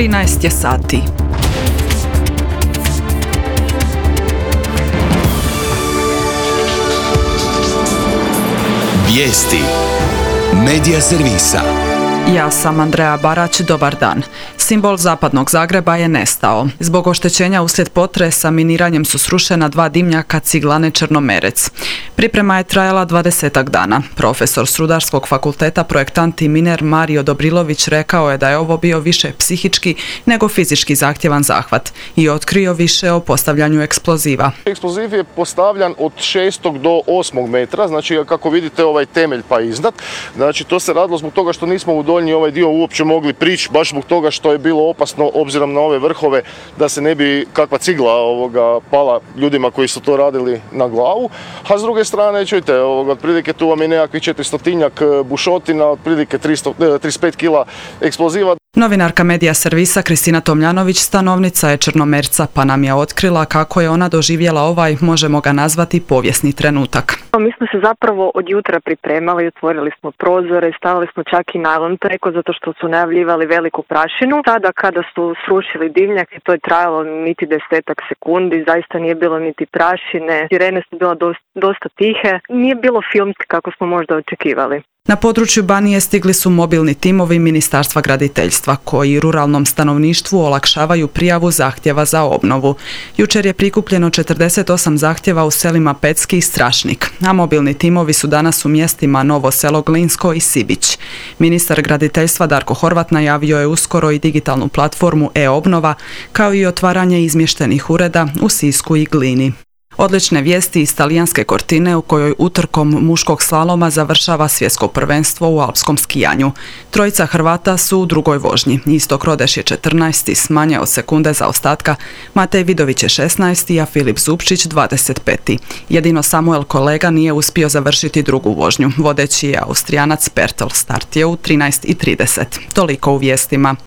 13 je sati. Vijesti Medija servisa. Ja sam Andreja Barać, dobar dan. Simbol zapadnog Zagreba je nestao. Zbog oštećenja uslijed potresa miniranjem su srušena 2 dimnjaka ciglane Črnomerec. Priprema je trajala 20 dana. Profesor s Rudarskog fakulteta, projektant i miner Mario Dobrilović rekao je da je ovo bio više psihički nego fizički zahtjevan zahvat i otkrio više o postavljanju eksploziva. Eksploziv je postavljan od 6. do 8. metra, znači kako vidite ovaj temelj pa iznad. Znači to se radilo zbog toga što nismo u donji ovaj dio uopće mogli prići, baš zbog toga što je bilo opasno obzirom na ove vrhove da se ne bi kakva cigla pala ljudima koji su to radili na glavu. A s druge strane, čujte, otprilike tu vam je nekakvih 400 bušotina, otprilike 35 kila eksploziva. Novinarka Medija servisa Kristina Tomljanović stanovnica je Črnomerca, pa nam je otkrila kako je ona doživjela ovaj, možemo ga nazvati, povijesni trenutak. Mi smo se zapravo od jutra pripremali, otvorili smo prozore, stavili smo čak i najlon preko zato što su najavljivali veliku prašinu. Tada kada su srušili dimnjake, to je trajalo niti 10 sekundi, zaista nije bilo niti prašine, sirene su bila dosta tihe, nije bilo filmski kako smo možda očekivali. Na području Banije stigli su mobilni timovi Ministarstva graditeljstva koji ruralnom stanovništvu olakšavaju prijavu zahtjeva za obnovu. Jučer je prikupljeno 48 zahtjeva u selima Pecki i Strašnik, a mobilni timovi su danas u mjestima Novo Selo, Glinsko i Sibić. Ministar graditeljstva Darko Horvat najavio je uskoro i digitalnu platformu e-obnova, kao i otvaranje izmještenih ureda u Sisku i Glini. Odlične vijesti iz talijanske Cortine u kojoj utrkom muškog slaloma završava svjetsko prvenstvo u alpskom skijanju. Trojica Hrvata su u drugoj vožnji. Istok Rodeš je 14. s manje od sekunde zaostatka, Matej Vidović je 16. a Filip Zupčić 25. Jedino Samuel Kolega nije uspio završiti drugu vožnju. Vodeći je Austrijanac Pertl, start je u 13:30. Toliko u vijestima.